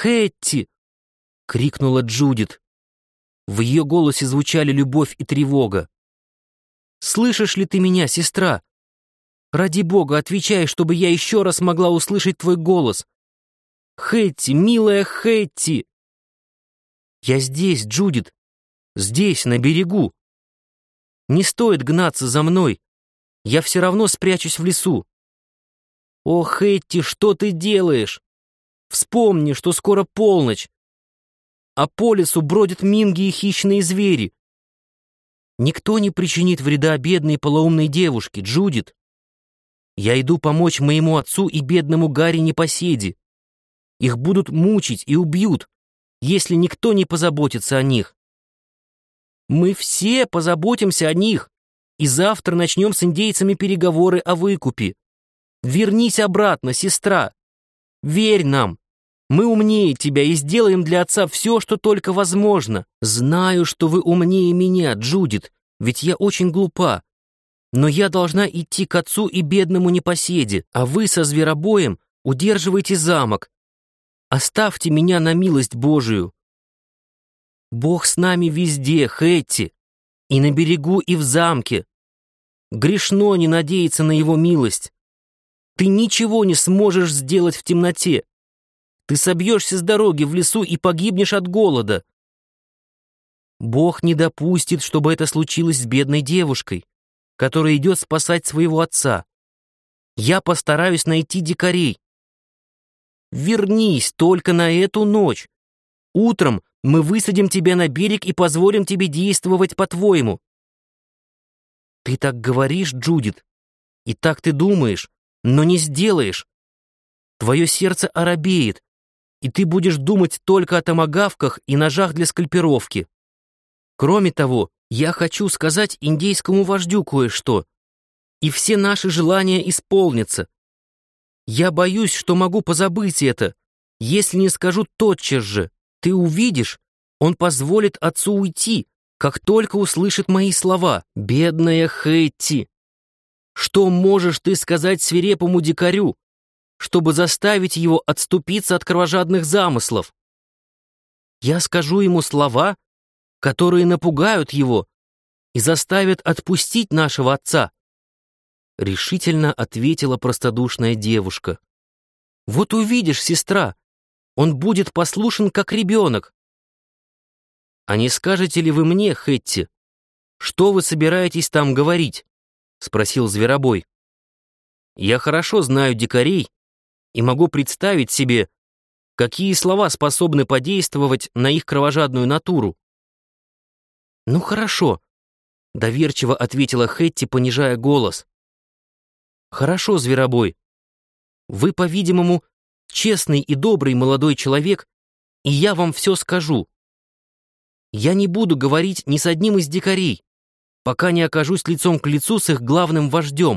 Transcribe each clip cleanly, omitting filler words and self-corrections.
«Хэтти!» — крикнула Джудит. В ее голосе звучали любовь и тревога. «Слышишь ли ты меня, сестра? Ради Бога, отвечай, чтобы я еще раз могла услышать твой голос. Хэтти, милая Хэтти!» «Я здесь, Джудит, здесь, на берегу. Не стоит гнаться за мной, я все равно спрячусь в лесу. О, Хэтти, что ты делаешь? Вспомни, что скоро полночь, а по лесу бродят минги и хищные звери. Никто не причинит вреда бедной полоумной девушке, Джудит. Я иду помочь моему отцу и бедному Гарри непоседе. Их будут мучить и убьют, если никто не позаботится о них. Мы все позаботимся о них, и завтра начнем с индейцами переговоры о выкупе. Вернись обратно, сестра. Верь нам. Мы умнее тебя и сделаем для отца все, что только возможно. Знаю, что вы умнее меня, Джудит, ведь я очень глупа. Но я должна идти к отцу и бедному непоседе, а вы со зверобоем удерживайте замок. Оставьте меня на милость Божию. Бог с нами везде, Хэтти, и на берегу, и в замке. Грешно не надеяться на его милость. Ты ничего не сможешь сделать в темноте. Ты собьешься с дороги в лесу и погибнешь от голода. Бог не допустит, чтобы это случилось с бедной девушкой, которая идет спасать своего отца. Я постараюсь найти дикарей. Вернись только на эту ночь. Утром мы высадим тебя на берег и позволим тебе действовать по-твоему. Ты так говоришь, Джудит, и так ты думаешь, но не сделаешь. Твое сердце оробеет, и ты будешь думать только о томагавках и ножах для скальпировки. Кроме того, я хочу сказать индейскому вождю кое-что, и все наши желания исполнятся. Я боюсь, что могу позабыть это, если не скажу тотчас же. Ты увидишь, он позволит отцу уйти, как только услышит мои слова. Бедная Хэтти! Что можешь ты сказать свирепому дикарю, чтобы заставить его отступиться от кровожадных замыслов? Я скажу ему слова, которые напугают его и заставят отпустить нашего отца, — решительно ответила простодушная девушка. Вот увидишь, сестра, он будет послушен, как ребенок. А не скажете ли вы мне, Хэтти, что вы собираетесь там говорить? — спросил зверобой. Я хорошо знаю дикарей и могу представить себе, какие слова способны подействовать на их кровожадную натуру. «Ну хорошо», — доверчиво ответила Хэтти, понижая голос. «Хорошо, зверобой. Вы, по-видимому, честный и добрый молодой человек, и я вам все скажу. Я не буду говорить ни с одним из дикарей, пока не окажусь лицом к лицу с их главным вождем.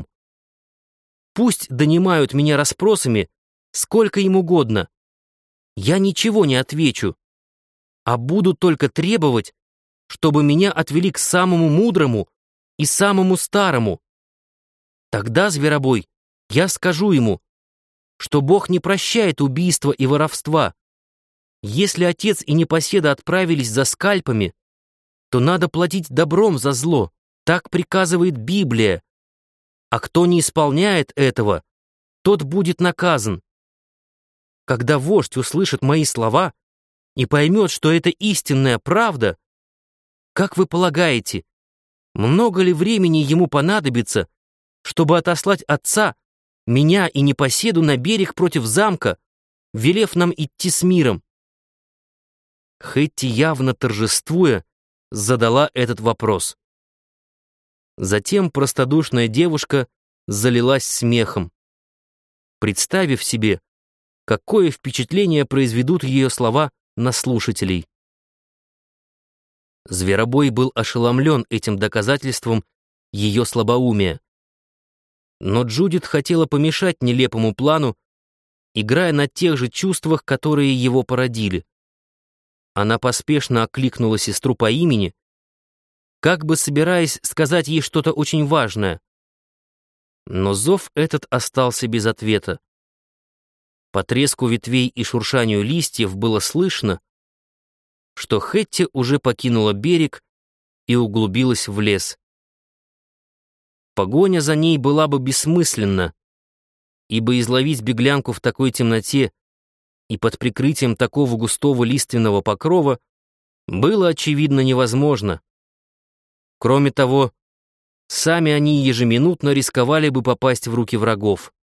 Пусть донимают меня расспросами, сколько им угодно. Я ничего не отвечу, а буду только требовать, чтобы меня отвели к самому мудрому и самому старому. Тогда, зверобой, я скажу ему, что Бог не прощает убийства и воровства. Если отец и непоседа отправились за скальпами, то надо платить добром за зло. Так приказывает Библия. А кто не исполняет этого, тот будет наказан. Когда вождь услышит мои слова и поймет, что это истинная правда, как вы полагаете, много ли времени ему понадобится, чтобы отослать отца, меня и непоседу на берег против замка, велев нам идти с миром?» Хэтти, явно торжествуя, задала этот вопрос. Затем простодушная девушка залилась смехом, представив себе, какое впечатление произведут ее слова на слушателей. Зверобой был ошеломлен этим доказательством ее слабоумия. Но Джудит хотела помешать нелепому плану, играя на тех же чувствах, которые его породили. Она поспешно окликнула сестру по имени, как бы собираясь сказать ей что-то очень важное. Но зов этот остался без ответа. По треску ветвей и шуршанию листьев было слышно, что Хэтти уже покинула берег и углубилась в лес. Погоня за ней была бы бессмысленна, ибо изловить беглянку в такой темноте и под прикрытием такого густого лиственного покрова было, очевидно, невозможно. Кроме того, сами они ежеминутно рисковали бы попасть в руки врагов.